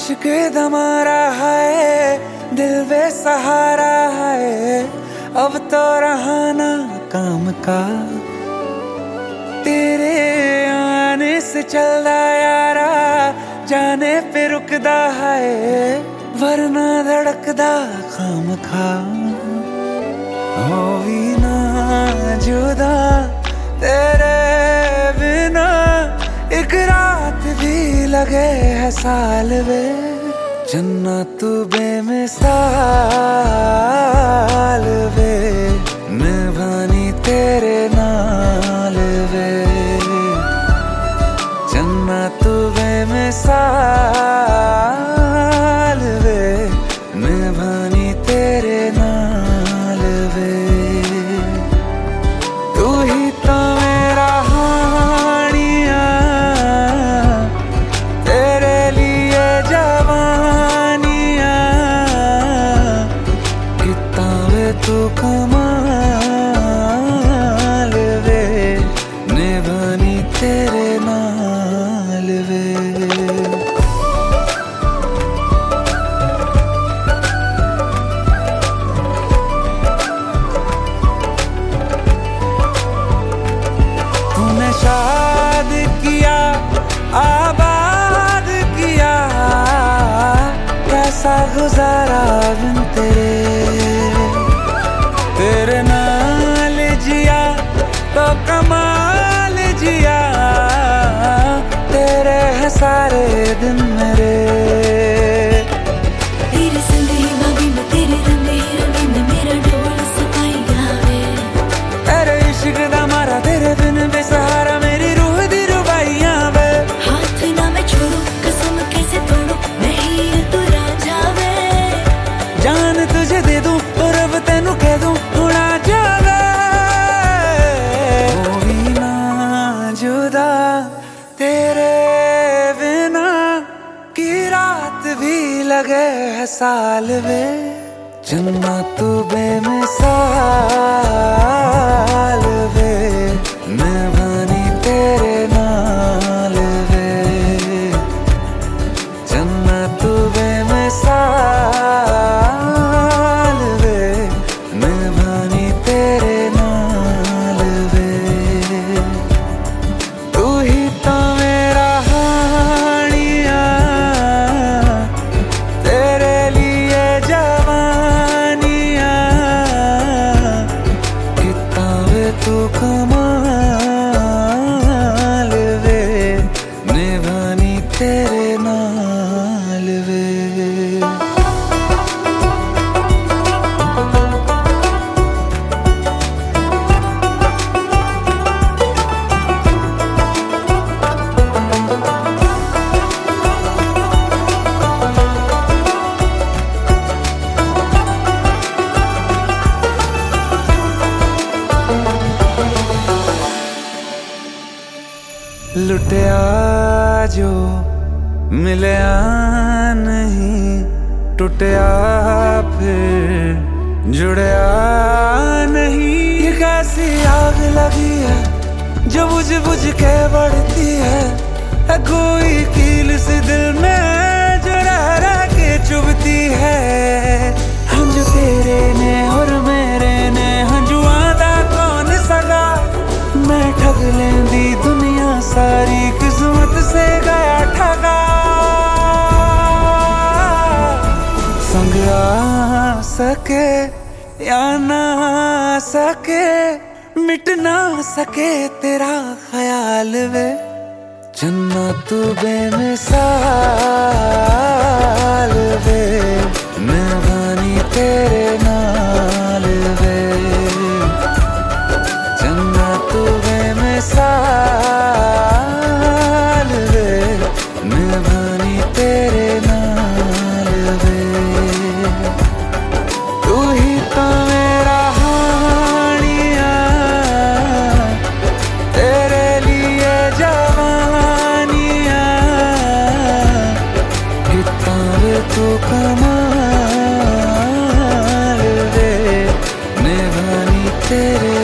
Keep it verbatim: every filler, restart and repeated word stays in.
इश्क दमारा है, दिल बेसहारा है, अब तो रहा ना काम का। तेरे आने से चलदा यारा, जाने पे रुकदा है, वरना धड़कदा खाम खा। हो भी ना जुदा तेरे बिना, एक रात भी लगे है साल वे। जन्नत तू बेमिसाल वे, निभानी तेरे नाल वे। जन्नत तू बेमिसाल वे, निभानी तेरे नाल वे। तू ही तो मेरा हानिया, तेरे लिए जवानिया, कितना वे तू कमाल वे, निभानी तेरे नाल वे। शाद किया, आबाद किया, कैसा गुजारा बिन तेरे। तेरे नाल जिया तो कमाल जिया, तेरे है सारे दिन मेरे। तेरे संग ही बागी में, तेरे रंग ही रंगी में, मेरा ढोल सफाई गावे। तेरे इश्क दा मारा, तेरे बिन बेसहारा, मेरी रूह दी रुबाइयां वे। हाथ ना मैं छोड़ू, कसम कैसे तोड़ू, नहीं तू राजा वे। जान तुझे दे दूं तो रब तेनू कह दूं, उड़ा जावे। हो भी ना जुदा तेरे बिना, की रात भी लगे है साल वे। जन्नत तू बेमिसाल वे, निभानी तेरे नाल वे। जन्नत तू बेमिसाल वे, निभानी तेरे नाल वे। तू ही तो मेरा हानिया, तेरे लिए जवानिया, कितना वे तू कमाल वे, निभानी तेरे नाल वे। लुटिया जो मिलया नहीं, टूटिया फिर जुड़या नहीं। ये कैसी आग लगी है जो बुझ बुझ के बढ़ती है, है कोई कील से दिल में जो रह रह के चुभती है। हंजू तेरे ने और मेरे ने, हंजुआ दा कौन सगा। मैं ठग लेंदी दुनिया सारी, किस्मत से गया ठगा। संग आ सके या ना सके, मिट ना सके तेरा ख्याल वे। जन्नत तू बेमिसाल वे, निभानी तेरे नाल वे। जन्नत तू बेमिसाल वे, निभानी तेरे नाल वे। तू ही तो मेरा हानिया, तेरे लिए जवानिया, कितना वे तू कमाल वे, निभानी तेरे